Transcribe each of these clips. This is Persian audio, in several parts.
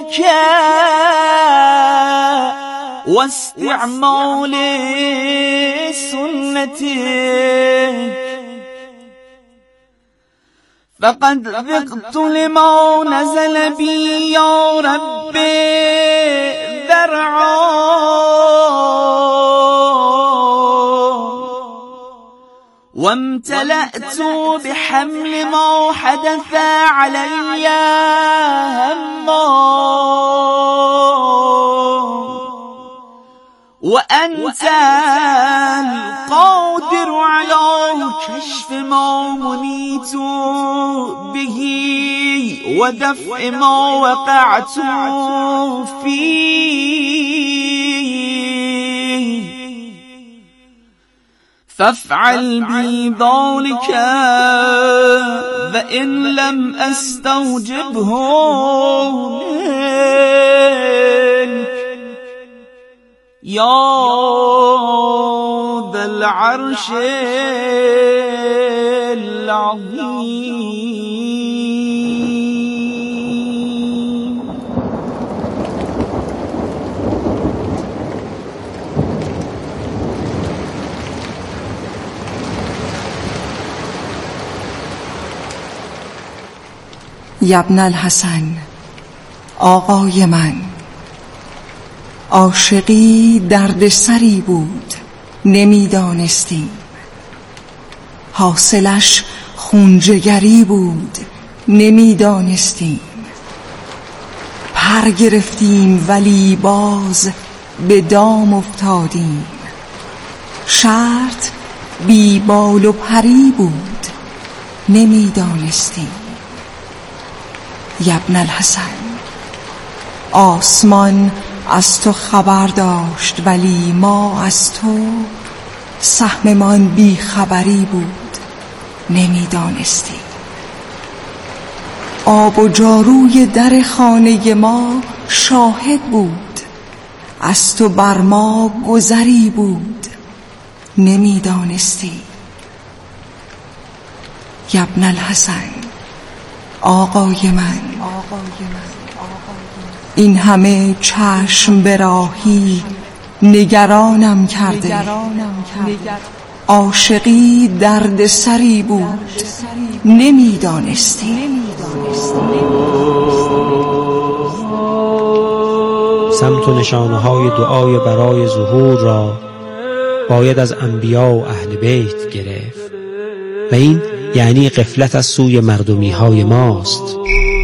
واستعمال سنتك فقد ذقت لما نزل بي يا رب ذرعا وامتلأت بحمل ما حدث علي هما وأنت القادر على كشف ما منيت به ودفع ما وقعت فيه فافعل بي ذلك وإن لم أستوجبه منك يا ذا العرش العظيم. ابن الحسن، آقای من، عاشقی دردسری بود نمیدانستیم، حاصلش خونجگری بود نمیدانستیم، پر گرفتیم ولی باز به دام افتادیم، شرط بی بال و پری بود نمیدانستیم. ابن الحسن، آسمان از تو خبر داشت ولی ما از تو سهممان بی خبری بود نمیدانستیم. آب و جاروی در خانه ما شاهد بود، از تو بر ما گذری بود نمیدانستیم. ابن الحسن، آقای من، این همه چشم به راهی نگرانم کرده، عاشقی درد سری بود نمیدانستی. سمت و نشانه‌های دعای برای ظهور را باید از انبیا و اهل بیت گرفت و این یعنی غفلت از سوی مردمی های ماست.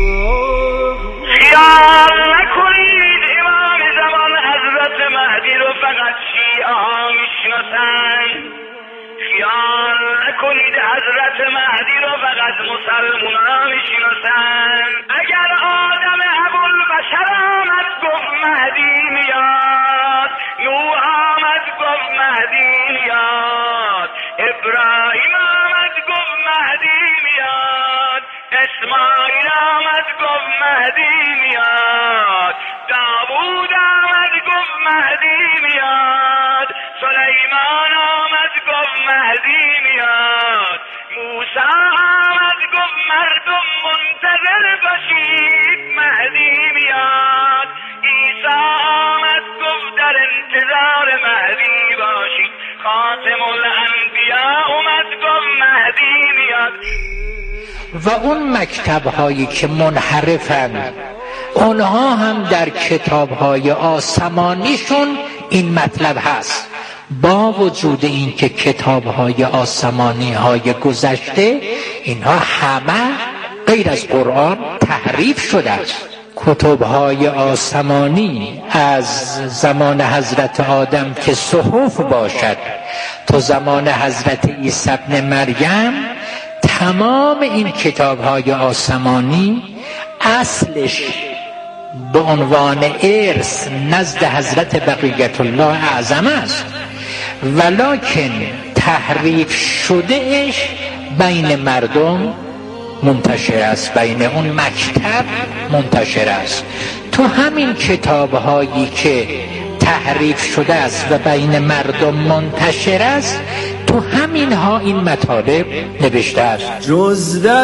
خیال نکنید امام زمان حضرت مهدی رو فقط شیعه میشناسن، خیال نکنید حضرت مهدی رو فقط مسلمونا میشناسن. اگر آدم ابوالبشر آمد گفت مهدی میاد، نوح آمد گفت مهدی میاد، ابراهیم آمد گفت مهدی میاد، اسماعیل آمد گفت مهدی میاد، داوود آمد گفت مهدی میاد، سلیمان آمد گفت مهدی میاد، موسی آمد گفت مردم منتظر باشید مهدی میاد، عیسی آمد گفت در انتظار مهدی باشید، خاتم الانبیاء اومد گفت مهدی میاد. و اون مکتب‌هایی که منحرفند اونها هم در کتاب‌های آسمانیشون این مطلب هست، با وجود این که کتاب‌های آسمانی‌های گذشته اینها همه غیر از قرآن تحریف شده است. کتب‌های آسمانی از زمان حضرت آدم که صحف باشد تا زمان حضرت عیسی ابن مریم، تمام این کتاب‌های آسمانی اصلش به عنوان ارث نزد حضرت بقیت الله اعظم است، ولکن تحریف شدهش بین مردم منتشر است، بین اون مکتب منتشر است. تو همین کتاب‌هایی که تحریف شده است و بین مردم منتشر است، تو همینها این مطالب نوشته است. جز در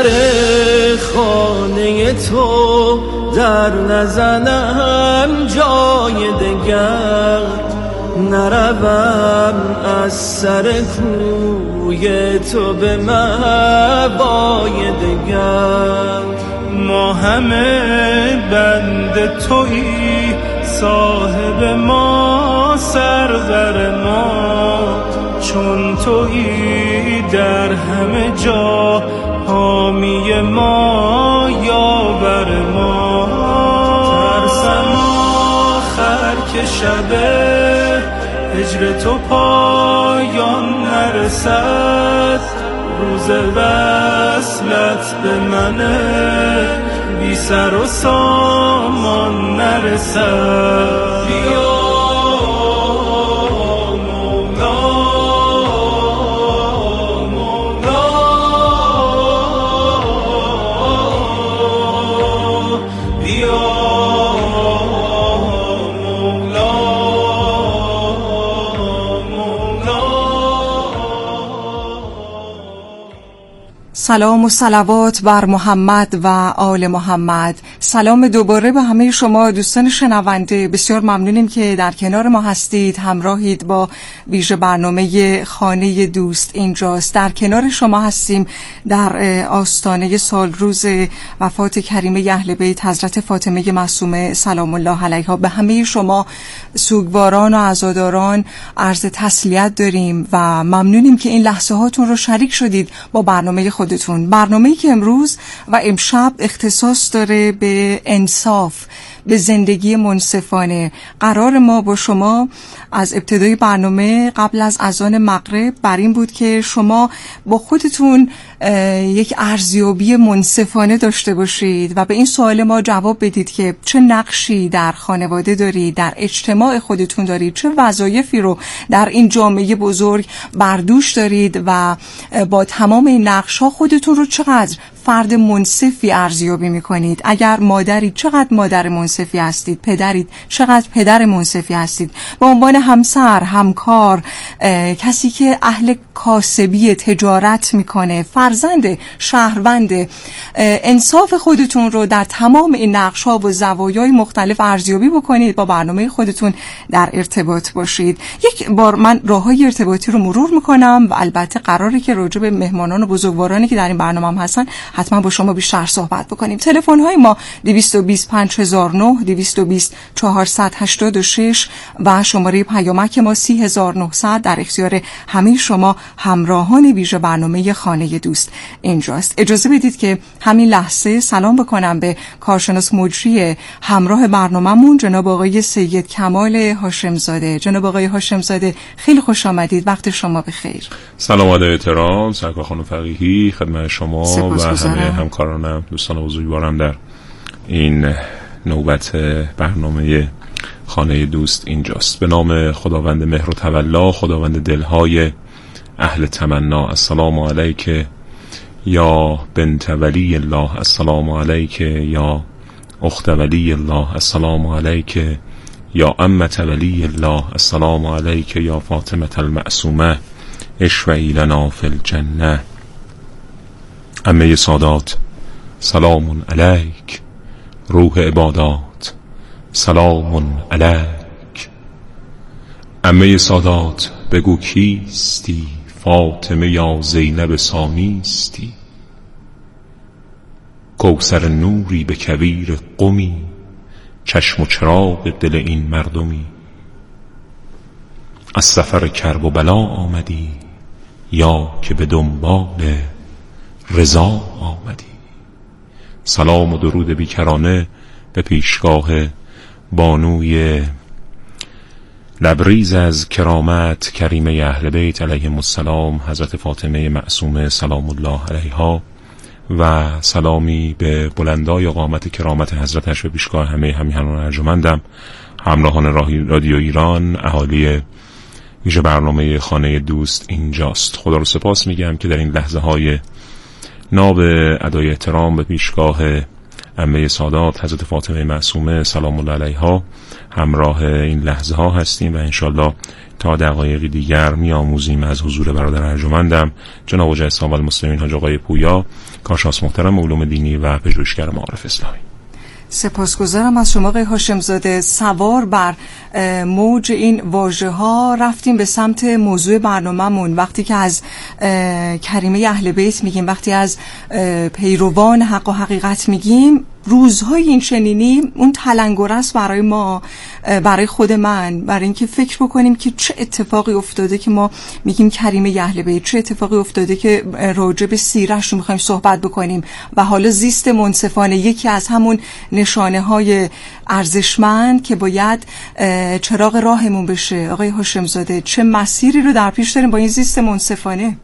خانه تو در نزنم جای دگر، نروم از سر کوی تو به مأوای دگر. ما همه بند تویی، صاحب ما سرور ما، چون تویی در همه جا حامی ما یاور ما. ترسم آخر که شب هجر تو پایان نرسد، روز وصلت به من بی سر و سامان نرسد. بیا سلام و صلوات بر محمد و آل محمد. سلام دوباره به همه شما دوستان شنونده. بسیار ممنونیم که در کنار ما هستید، همراهید با ویژه برنامه خانه دوست اینجاست. در کنار شما هستیم در آستانه سالروز وفات کریمه اهل بیت حضرت فاطمه معصومه سلام الله علیها. به همه شما سوگواران و عزاداران عرض تسلیت داریم و ممنونیم که این لحظه هاتون رو شریک شدید با برنامه خودتون. برنامه‌ای که امروز و امشب اختصاص داره به انصاف، به زندگی منصفانه. قرار ما با شما از ابتدای برنامه قبل از اذان مغرب بر این بود که شما با خودتون یک ارزیابی منصفانه داشته باشید و به این سوال ما جواب بدید که چه نقشی در خانواده دارید، در اجتماع خودتون دارید، چه وظایفی رو در این جامعه بزرگ بر دوش دارید و با تمام این نقش‌ها خودتون رو چقدر فرد منصفی ارزیابی میکنید. اگر مادرید چقدر مادر منصفی هستید، پدرید چقدر پدر منصفی هستید، به عنوان همسر، همکار، کسی که اهل کاسبی تجارت میکنه، فرزند، شهروند، انصاف خودتون رو در تمام این نقش‌ها و زوایای مختلف ارزیابی بکنید، با برنامه خودتون در ارتباط باشید. یک بار من راههای ارتباطی رو مرور میکنم و البته قراره که راجع به مهمانان و بزرگوارانی که در این برنامه هم هستن حتما با شما بیشتر صحبت بکنیم. تلفن های ما 220 5009 220 486 و شماره پیامک ما 30900 در اختیار همه شما همراهان ویژه برنامه خانه دوست اینجاست. اجازه بدید که همین لحظه سلام بکنم به کارشناس مجری همراه برنامه‌مون جناب آقای سید کمال هاشمزاده. جناب آقای هاشمزاده خیلی خوش آمدید، وقت شما بخیر. سلام علیه احترام، سرکار خانم فقیهی، خدمت شما و همه همکارانم، دوستان بزرگوارم در این نوبت برنامه خانه دوست اینجاست. به نام خداوند مهر و تولا، خداوند دلهای اهل تمنا. السلام علیک یا بنت ولی الله، السلام علیک یا اخت ولی الله، السلام علیک یا عمت ولی الله، السلام علیک یا فاطمه المعصومه، اشفعی لنا فی الجنه. عمه سادات سلام علیک، روح عبادات سلام علیک. عمه سادات بگو کیستی، فاطمه یا زینب ثانیستی، کوثر نوری به کویر قمی، چشم و چراغ دل این مردمی. از سفر کرب و بلا آمدی یا که به دنبال رضا آمدی. سلام و درود بیکرانه به پیشگاه بانوی لبریز از کرامت کریمه اهل بیت علیهم السلام، حضرت فاطمه معصومه سلام الله علیها، و سلامی به بلندای قامت کرامت حضرتش به پیشگاه همه همیهنان ارجمندم، همراهان رادیو ایران، اهالی ویژه برنامه خانه دوست اینجاست. خدا رو سپاس میگم که در این لحظه های ناب ادای احترام به پیشگاه عمه سادات حضرت فاطمه معصومه سلام الله علیها همراه این لحظه ها هستیم و انشالله تا دقایقی دیگر میآموزیم از حضور برادر ارجمندم جناب حاج اسحاق المسلمین حاج آقای پویا، کارشناس محترم علوم دینی و پژوهشگر معارف اسلامی. سپاسگزارم از شما آقای هاشمزاده. سوار بر موج این واژه ها رفتیم به سمت موضوع برنامه‌مون. وقتی که از کریمه اهل بیت میگیم، وقتی از پیروان حق و حقیقت میگیم، روزهای این چنینی اون تلنگر است برای ما، برای خود من، برای اینکه فکر بکنیم که چه اتفاقی افتاده که ما میگیم کریمه اهل بیت، چه اتفاقی افتاده که راجع به سیره‌اش رو میخوایم صحبت بکنیم. و حالا زیست منصفانه یکی از همون نشانه های ارزشمند که باید چراغ راهمون بشه. آقای هاشمزاده، چه مسیری رو در پیش داریم با این زیست منصفانه؟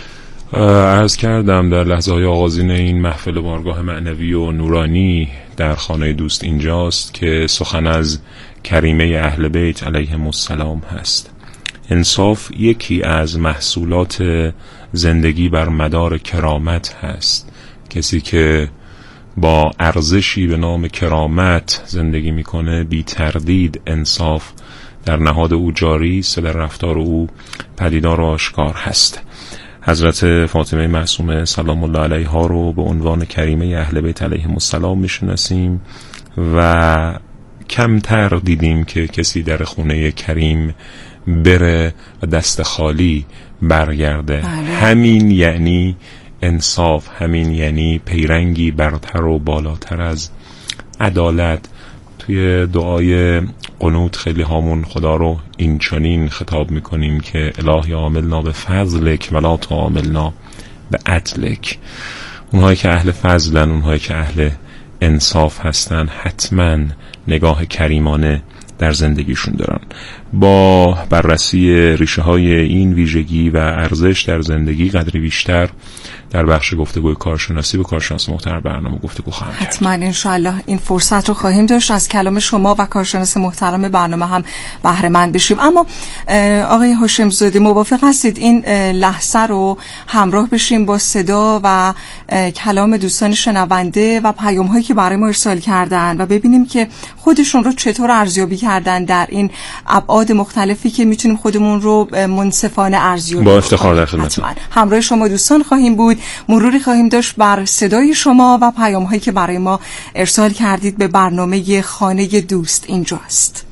عرض کردم در لحظه های آغازین این محفل بارگاه معنوی و نورانی در خانه دوست اینجاست که سخن از کریمه اهل بیت علیهم السلام هست. انصاف یکی از محصولات زندگی بر مدار کرامت هست. کسی که با ارزشی به نام کرامت زندگی میکنه بی تردید انصاف در نهاد او جاری است و در رفتار او پدیدار و آشکار هست. حضرت فاطمه معصومه سلام الله علیها رو به عنوان کریمه اهل بیت علیهم السلام میشناسیم و کمتر دیدیم که کسی در خونه کریم بره و دست خالی برگرده. همین یعنی انصاف، همین یعنی پیرنگی برتر و بالاتر از عدالت. توی دعای قنوت خیلی هامون خدا رو این چنین خطاب میکنیم که الهی عاملنا به فضلک ولا تعاملنا به عدلک. اونهایی که اهل فضلن، اونهایی که اهل انصاف هستن، حتما نگاه کریمانه در زندگیشون دارن. با بررسی ریشه های این ویژگی و ارزش در زندگی قدری بیشتر در بخش گفتگوی کارشناسی و کارشناس محترم برنامه گفتگو خواهم کرد. حتما انشاءالله این فرصت رو خواهیم داشت از کلام شما و کارشناس محترم برنامه هم بهره مند بشیم. اما آقای هاشمزاده، موافق هستید این لحظه رو همراه بشیم با صدا و کلام دوستان شنونده و پیام هایی که برای ما ارسال کردن و ببینیم که خودشون رو چطور ارزیابی کردن در این ابعاد مختلفی که میتونیم خودمون رو منصفانه ارزیابی با افتخار در خدمتتون. همراه شما دوستان خواهیم بود، مروری خواهیم داشت بر صدای شما و پیام هایی که برای ما ارسال کردید به برنامه خانه دوست اینجاست.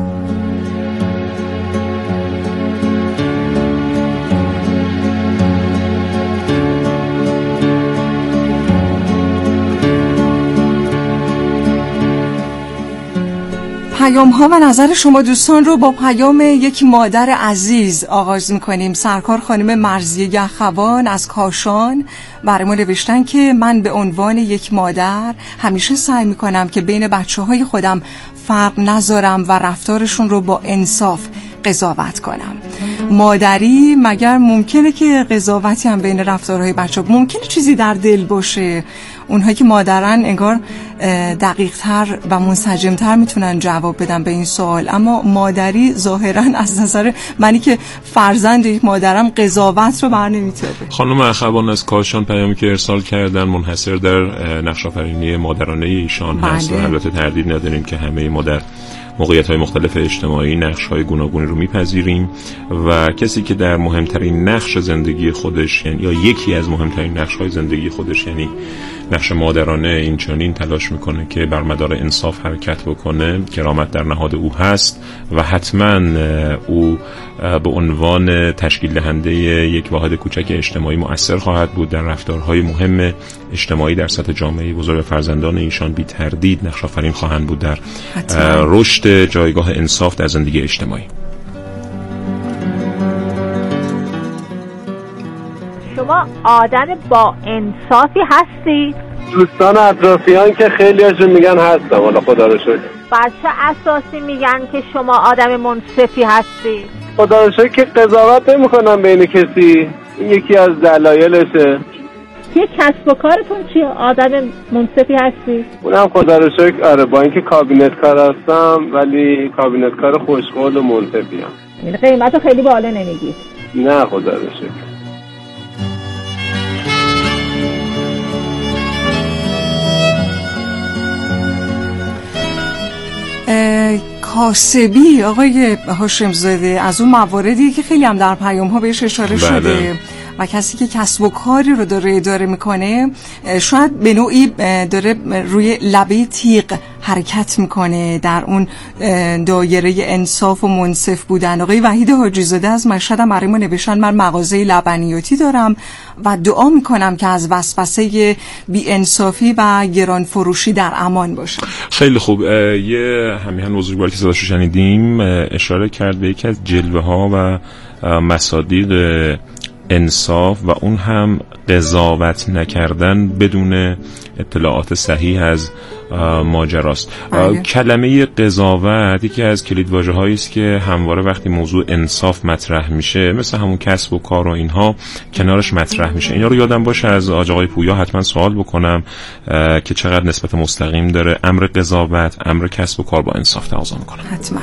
پیام ها و نظر شما دوستان رو با پیام یک مادر عزیز آغاز میکنیم. سرکار خانم مرضیه گهخوان از کاشان برای ما نوشتن که من به عنوان یک مادر همیشه سعی میکنم که بین بچه های خودم فرق نذارم و رفتارشون رو با انصاف قضاوت کنم. مادری مگر ممکنه که قضاوتی هم بین رفتارهای بچه ها، ممکنه چیزی در دل باشه؟ اونهایی که مادرن انگار دقیق تر و منسجم تر میتونن جواب بدن به این سوال، اما مادری ظاهرا از نظر منی که فرزند یک مادرم قضاوت رو بر نمیتاره. خانم اخوان از کاشان پیامی که ارسال کردن منحصر در نقش آفرینی مادرانه ایشان هست و البته تردید نداریم که همه ما در موقعیت‌های مختلف اجتماعی نقش‌های گوناگونی رو می‌پذیریم و کسی که در مهمترین نقش زندگی خودش یا یکی از مهمترین نقش‌های زندگی خودش یعنی نقش مادرانه این چنین تلاش میکنه که بر مدار انصاف حرکت بکنه، کرامت در نهاد او هست و حتما او به عنوان تشکیل دهنده یک واحد کوچک اجتماعی مؤثر خواهد بود در رفتارهای مهم اجتماعی در سطح جامعه بزرگ. فرزندان ایشان بی تردید نقش آفرین خواهند بود در رشد جایگاه انصاف در زندگی اجتماعی. شما آدم با انصافی هستید؟ دوستان اطرافیان که خیلی هاشون میگن هستم، والا خدا رو شکر. بر چه اساسی میگن که شما آدم منصفی هستید؟ خدا رو شکر که قضاوت نمی‌کنم بین کسی، این یکی از دلایلشه. یه کسب و کارتون چیه؟ آدم منصفی هستی؟ اونم خدا رو شکر آره، با اینکه کابینت کار هستم ولی کابینت کار خوشقول و منصفی هم. یعنی قیمتو خیلی بالا نمیگید؟ نه خدا رو شکر. کاسبی آقای هاشمزاده از اون مواردی که خیلی هم در پیام ها بهش اشاره شده و کسی که کسب و کاری رو داره اداره میکنه شاید به نوعی داره روی لبه تیغ حرکت میکنه در اون دایره انصاف و منصف بودن. آقای وحید حاجی‌زاده از مشهد هم برای ما نوشتن من مغازه لبنیاتی دارم و دعا میکنم که از وسوسه بی‌انصافی و گران فروشی در امان باشم. خیلی خوب. یه همیهن بزرگوار که صداشو شنیدیم اشاره کرد به یکی از جلوه ها و مصادیق انصاف و اون هم قضاوت نکردن بدون اطلاعات صحیح از ماجراست. کلمه قضاوت یکی از کلیدواژه هایی است که همواره وقتی موضوع انصاف مطرح میشه مثل همون کسب و کار و اینها کنارش مطرح میشه. اینا رو یادم باشه از آقای پویا حتما سوال بکنم که چقدر نسبت مستقیم داره امر قضاوت امر کسب و کار با انصاف تقاضا میکنه. حتما.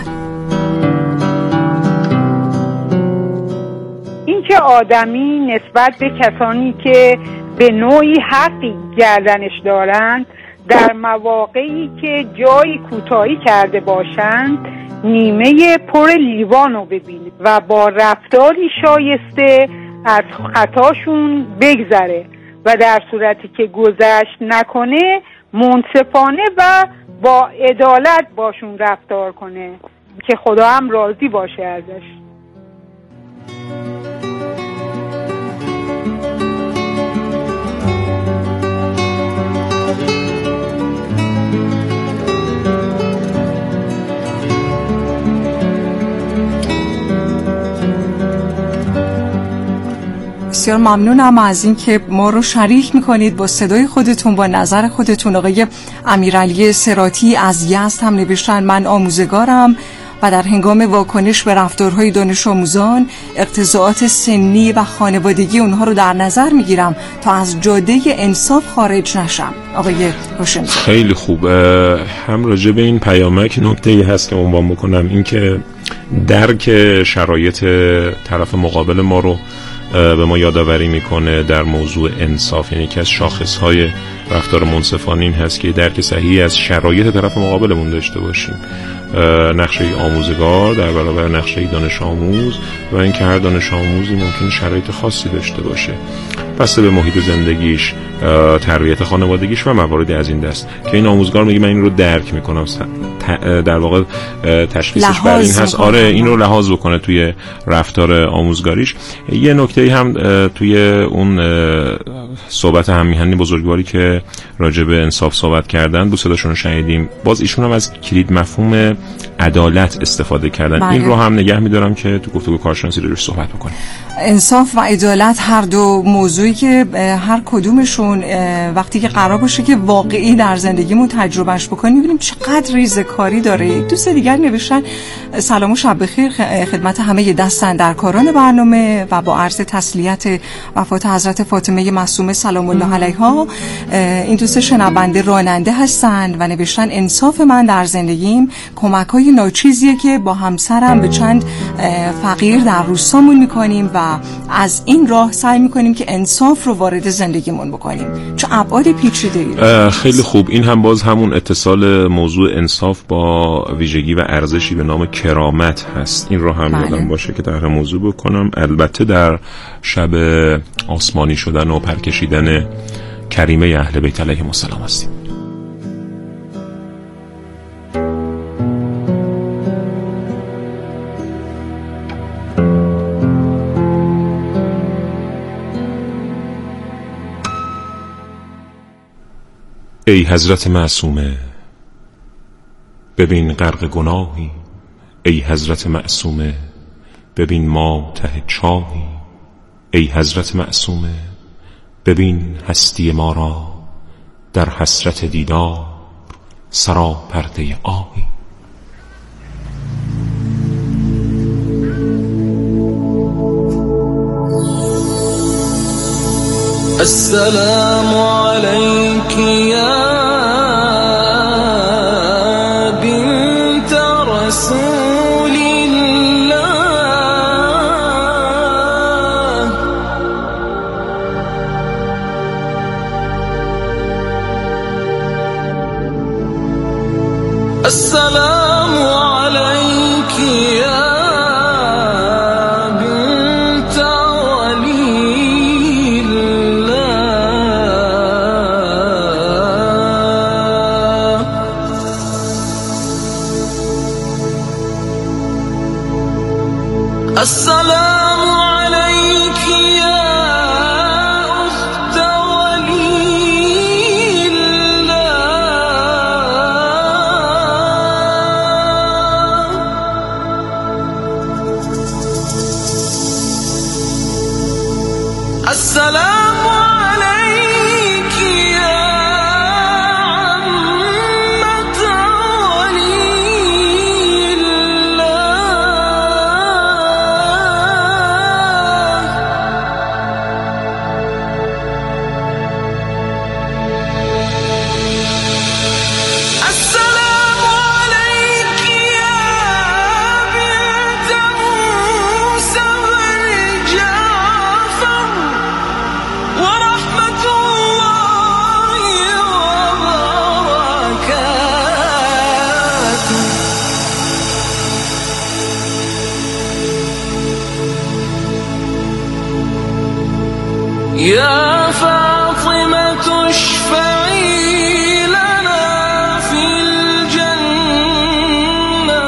که آدمی نسبت به کسانی که به نوعی حقی گردنش دارند در مواقعی که جایی کوتاهی کرده باشند نیمه پر لیوان رو ببینه و با رفتاری شایسته از خطاشون بگذره و در صورتی که گذشت نکنه منصفانه و با عدالت باشون رفتار کنه که خدا هم راضی باشه ازش. بسیار ممنونم از این که ما رو شریک میکنید با صدای خودتون با نظر خودتون. آقای امیرعلی صراطی از یزد هم نوشتن من آموزگارم و در هنگام واکنش به رفتارهای دانش آموزان اقتضاعات سنی و خانوادگی اونها رو در نظر میگیرم تا از جاده انصاف خارج نشم. آقای هاشم خیلی خوب. هم راجع به این پیامک نکته‌ای هست که عنوان بکنم، این که درک شرایط طرف مقابل ما رو به ما یادآوری میکنه در موضوع انصاف. یعنی که از شاخصهای رفتار منصفانه این هست که درک صحیحی از شرایط طرف مقابلمون داشته باشیم. نقشه آموزگار در برابر نقشه دانش آموز و اینکه هر دانش آموزی ممکنه شرایط خاصی داشته باشه بسته به محیط زندگیش، تربیت خانوادگیش و مواردی از این دست که این آموزگار میگه من این رو درک میکنم، در واقع تشخیصش بر این هست آره این رو لحاظ بکنه توی رفتار آموزگاریش. یه نکته هم توی اون صحبت هم میهنی بزرگواری که راجع به انصاف صحبت کردن، صداشون رو شنیدیم، باز ایشون هم از کلید مفهوم عدالت استفاده کردن. این رو هم نگه میدارم که تو گفتگو کارشناسی روش صحبت بکنیم. انصاف و عدالت هر دو موضوعی که هر کدومشون وقتی که قرار باشه که واقعی در زندگیمون تجربهش بکنیم می‌بینیم چقدر ریزکاری داره. دوست دیگر نوشتن سلام و شب بخیر خدمت همه دست‌اندرکاران برنامه و با عرض تسلیت وفات حضرت فاطمه معصومه سلام الله علیها. این دوست شنونده راننده هستند و نوشتن انصاف من در زندگیم کمک‌های ناچیزیه که با همسرم به چند فقیر در روستامون می‌کنیم و از این راه سعی میکنیم که انصاف رو وارد زندگیمون بکنیم چون ابعاد پیچیده‌ای. خیلی خوب. این هم باز همون اتصال موضوع انصاف با ویژگی و ارزشی به نام کرامت هست. این رو هم یادم باشه که طرح موضوع بکنم. البته در شب آسمانی شدن و پرکشیدن کریمه اهل بیت علیهم السلام هستیم. ای حضرت معصومه ببین غرق گناهی، ای حضرت معصومه ببین ما ته چاهی، ای حضرت معصومه ببین هستی ما را در حسرت دیدار سرا پرده آهی. السلام عليك يا بنت رسول الله، السلام السلام عليك يا أخت ولي الله. السلام عليك يا عمة ولي الله. السلام عليك يا بنت موسى بن جعفر ورحمة الله وبركاته. يا فاطمة اشفعي لنا في الجنة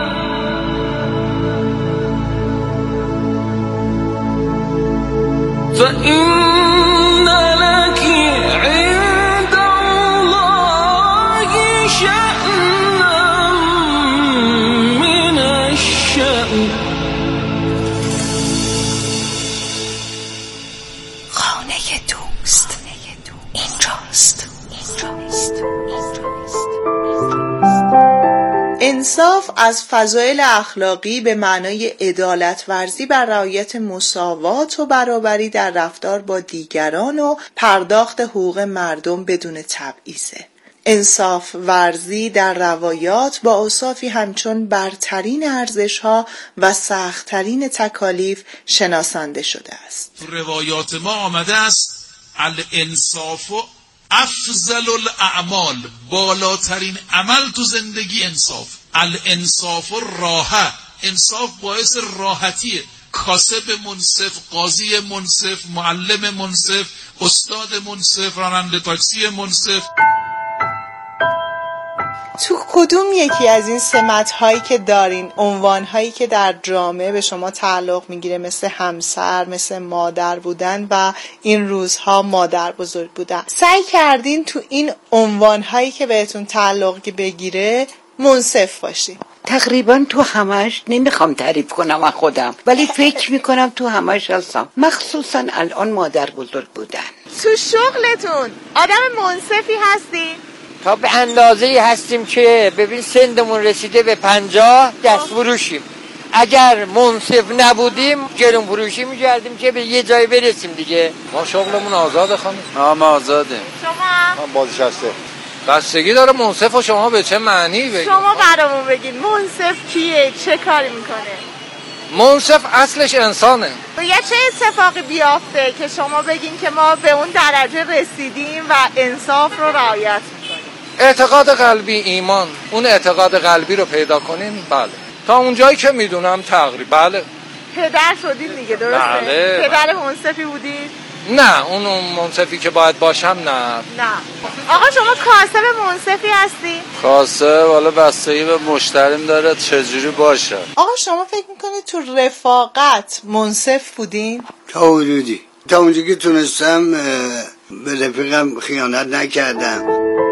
فإن لك عند الله شأنا من الشأن. خانه دوست اینجاست. انصاف از فضایل اخلاقی به معنای عدالت ورزی بر رعایت مساوات و برابری در رفتار با دیگران و پرداخت حقوق مردم بدون تبعیضه. انصاف ورزی در روایات با اوصافی همچون برترین ارزش‌ها و سخت‌ترین تکالیف شناسانده شده است. تو روایات ما آمده است الانصاف و افضل الاعمال، بالاترین عمل تو زندگی انصاف. الانصاف و راحه، انصاف باعث راحتیه. کاسب منصف، قاضی منصف، معلم منصف، استاد منصف، راننده تاکسی منصف. تو کدوم یکی از این سمت‌هایی که دارین، عنوان‌هایی که در جامعه به شما تعلق میگیره، مثل همسر، مثل مادر بودن و این روزها مادر بزرگ بودن، سعی کردین تو این عنوان‌هایی که بهتون تعلق بگیره منصف باشین؟ تقریبا تو همش، نمیخوام تعریف کنم از خودم، ولی فکر میکنم تو همش هستم، مخصوصا الان مادر بزرگ بودن. تو شغلتون آدم منصفی هستین؟ تا به اندازه‌ای هستیم که ببین سنمون رسیده به 50 دست فروشیم. اگر منصف نبودیم گرون فروشی می‌کردیم که به یه جای برسیم دیگه. ما شغلمون آزاده خانم. ما آزاده. شما؟ من بازنشسته. بستگی داره منصف و شما به چه معنی بگید. شما برامون بگید منصف کیه؟ چه کاری میکنه؟ منصف اصلش انسانه. یا چه اتفاقی بیافته که شما بگین که ما به اون درجه رسیدیم و انصاف رو رعایت میکنیم؟ اعتقاد قلبی، ایمان. اون اعتقاد قلبی رو پیدا کنین. بله. تا اونجایی که میدونم تقریبا. بله. پدر شدید دیگه، درسته؟ بله. پدر منصفی بودید؟ نه، اون منصفی که باید باشم نه. آقا شما کاسب منصفی هستی؟ کاسب والا بستگی به مشتریم داره چجوری باشه. آقا شما فکر میکنید تو رفاقت منصف بودین؟ تا حدودی، تا اونجایی که تونستم به رفیقم خیانت نکردم.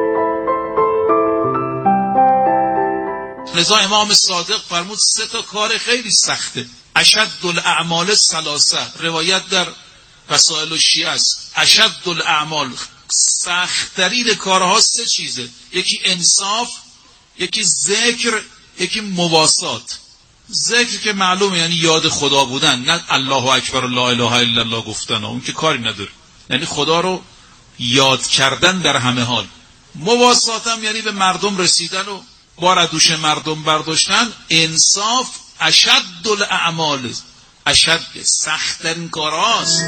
لذا امام صادق فرمود 3 کار خیلی سخته. اشد الاعمال ثلاثه، روایت در وسائل الشیعه است. اشد الاعمال، سخت‌ترین کارها 3 چیزه. یکی انصاف، یکی ذکر، یکی مواسات. ذکر که معلومه یعنی یاد خدا بودن، نه الله اکبر لا اله الا الله گفتن، اون که کاری نداره، یعنی خدا رو یاد کردن در همه حال. مواسات هم یعنی به مردم رسیدن و بار دوش مردم برداشتن. انصاف اشد الاعمال، اشد سخت‌ترین کارهاست.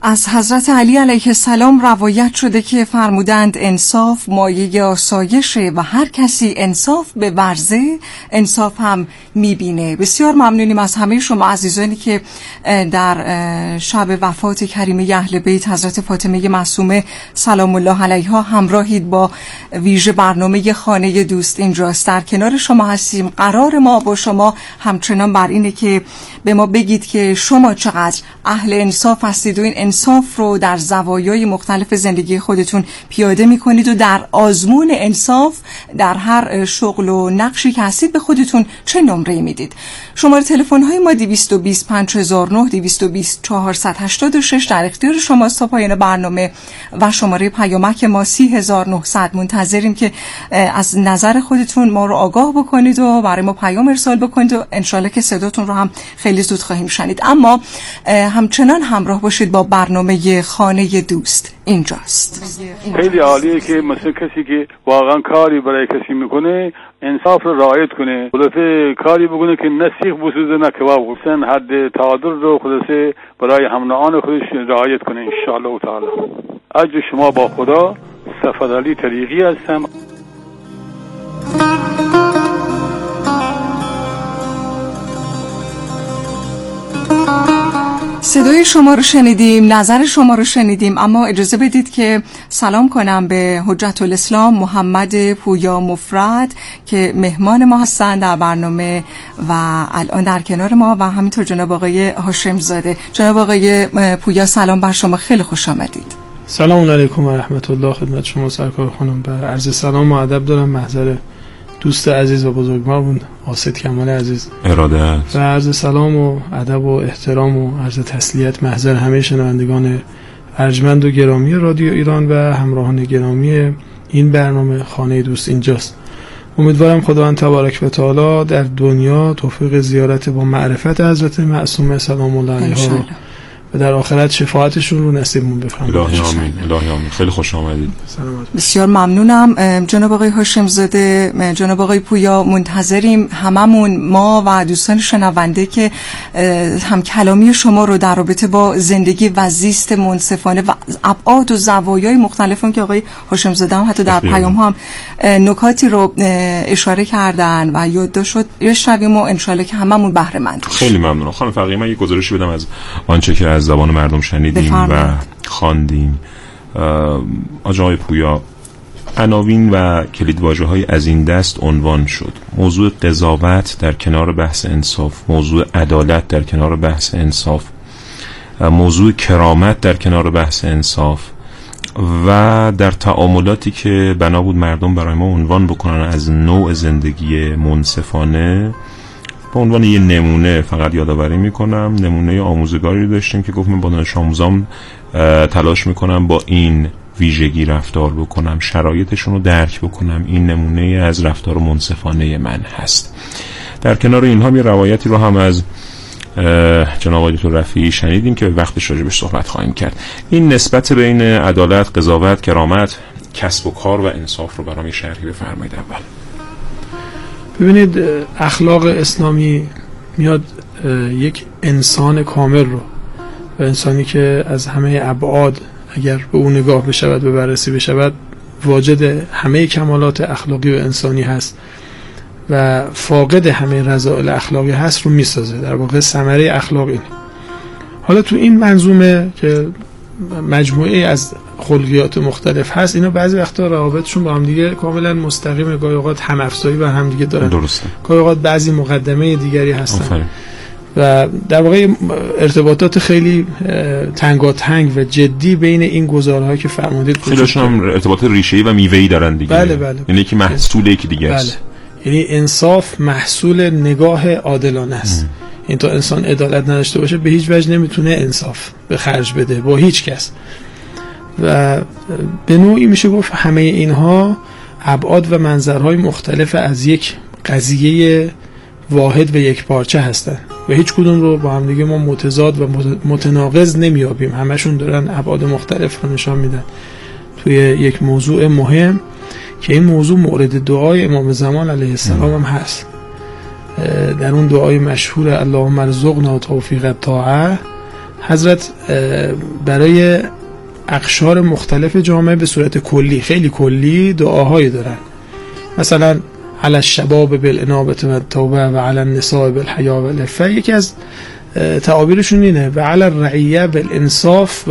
از حضرت علی علیه السلام روایت شده که فرمودند انصاف مایه آسایشه و هر کسی انصاف به ورزه انصاف هم میبینه. بسیار ممنونیم از همه شما عزیزانی که در شب وفات کریمه اهل بیت حضرت فاطمه معصومه سلام الله علیها همراهید با ویژه برنامه خانه دوست اینجاست. در کنار شما هستیم. قرار ما با شما همچنان بر اینه که به ما بگید که شما چقدر اهل انصاف هستید و این انصاف رو در زوایای مختلف زندگی خودتون پیاده میکنید و در آزمون انصاف در هر شغل و نقشی که هستید به خودتون چه نمره میدید. شماره تلفن های ما 220 5009 220 486 در اختیار شماست تا پایان برنامه و شماره پیامک ما 30900. منتظریم که از نظر خودتون ما رو آگاه بکنید و برای ما پیام ارسال بکنید و انشالله که صداتون رو هم خیلی زود خواهیم شنید. اما همچنان همراه باشید با برنامه خانه دوست اینجاست. خیلی عالیه که مثلا کسی که واقعا کاری برای کسی میکنه انصاف رو رعایت کنه، خلاصه کاری بکنه که نه سیخ بسوزه نه کباب بسن، حد تعادل رو خلاصه برای همناهان خودش رعایت کنه ان شاء الله تعالی. اجر شما با خدا. صفدعلی طریقی هستم. صدای شما رو شنیدیم، نظر شما رو شنیدیم، اما اجازه بدید که سلام کنم به حجت الاسلام محمد پویا مفرد که مهمان ما هستند در برنامه و الان در کنار ما، و همینطور جناب آقای هاشم زاده. جناب آقای پویا سلام بر شما، خیلی خوش آمدید. سلام علیکم و رحمت الله خدمت شما سرکار خانم. بر عرض سلام و ادب دارم محضر دوست عزیز و بزرگوارمون قاصد کمال عزیز اراده است. و عرض سلام و ادب و احترام و عرض تسلیت محضر همه شنوندگان ارجمند و گرامی رادیو ایران و همراهان گرامی این برنامه خانه دوست اینجاست. امیدوارم خداوند تبارک و تعالی در دنیا توفیق زیارت با معرفت حضرت معصومه سلام الله علیها رو و در آخرت شفاعتشون رو نصیبمون بفرمایید. الهی آمین. الهی آمین. خیلی خوش آمدید. بسیار ممنونم جناب آقای هاشم زاده. جناب آقای پویا منتظریم هممون، ما و دوستان شنونده، که هم کلامی شما رو در رابطه با زندگی و زیست منصفانه و ابعاد و زوایای مختلفی که آقای هاشم زاده هم حتی در پیام هم نکاتی رو اشاره کردن و یادداشت شد بشنویم و انشالله که هممون بهره مند. خیلی ممنونم خانم فقیه. من یه گزارشی بدم از آنچه که از زبان مردم شنیدیم و خواندیم. آقای پویا، عناوین و کلیدواژه‌های از این دست عنوان شد: موضوع قضاوت در کنار بحث انصاف، موضوع عدالت در کنار بحث انصاف، موضوع کرامت در کنار بحث انصاف، و در تعاملاتی که بنا بود مردم برای ما عنوان بکنن از نوع زندگی منصفانه. به عنوان یه نمونه فقط یادآوری میکنم، نمونه آموزگاری داشتیم که گفتم با دانش آموزام تلاش میکنم با این ویژگی رفتار بکنم، شرایطشون رو درک بکنم. این نمونه از رفتار منصفانه من هست. در کنار اینها یه روایتی رو هم از جناب آقای دکتر رفیعی شنیدیم که وقتش راجبش صحبت خواهیم کرد. این نسبت بین عدالت، قضاوت، کرامت، کسب و کار و انصاف رو برام شرحی بفرمایید. اول ببینید، اخلاق اسلامی میاد یک انسان کامل رو، و انسانی که از همه ابعاد اگر به اون نگاه بشود، به بررسی بشود، واجد همه کمالات اخلاقی و انسانی هست و فاقد همه رذائل اخلاقی هست رو میسازه. در واقع ثمره اخلاق اینه. حالا تو این منظومه که مجموعه از خلقیات مختلف هست، اینا بعضی وقتا روابطشون با هم دیگه کاملا مستقیمه، گاهی اوقات هم افزایی بر هم دیگه دارن، درسته، گاهی اوقات بعضی مقدمه دیگری هستن و در واقع ارتباطات خیلی تنگاتنگ و جدی بین این گزارهایی که فرمودید خیلیشون هم ارتباطات ریشه‌ای و میوه‌ای دارن دیگه. بله. یعنی که محصول یکی دیگه است. یعنی انصاف محصول نگاه عادلانه است. این تا انسان عدالت نداشته باشه به هیچ وجه نمیتونه انصاف به خرج بده با هیچ کس. و به نوعی میشه گفت همه اینها ابعاد و منظرهای مختلف از یک قضیه واحد و یک پارچه هستن و هیچ کدوم رو با هم دیگه ما متضاد و متناقض نمیابیم. همشون دارن ابعاد مختلف رو نشان میدن توی یک موضوع مهم که این موضوع مورد دعای امام زمان علیه السلام هم هست. در اون دعای مشهور اللهم ارزقنا توفیق الطاعه حضرت برای اقشار مختلف جامعه به صورت کلی، خیلی کلی دعاهایی دارن. مثلا علی الشباب بالانابه و التوبه و علی النساء بالحیا و العفه. یکی از تعابیرشون اینه و علی الرعیه بالانصاف